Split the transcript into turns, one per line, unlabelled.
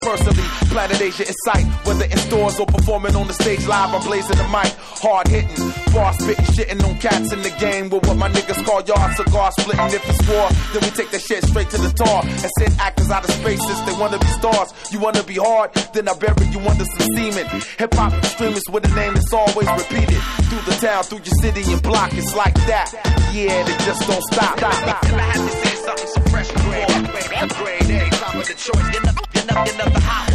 Personally, Planet Asia is sight. Whether in stores or performing on the stage live, I'm blazing the mic. Hard hitting, bar spitting, shitting on cats in the game. With what my niggas call yard cigar splitting. If it's war, then we take that shit straight to the tar and send actors out of space since they wanna be stars. You wanna be hard, then I bury you under some semen. Hip hop extremists with a name that's always repeated. Through the town, through your city and block, it's like that. Yeah, they just don't stop.
If I had to say something so fresh and raw, grade A, top of the choice, you know the hot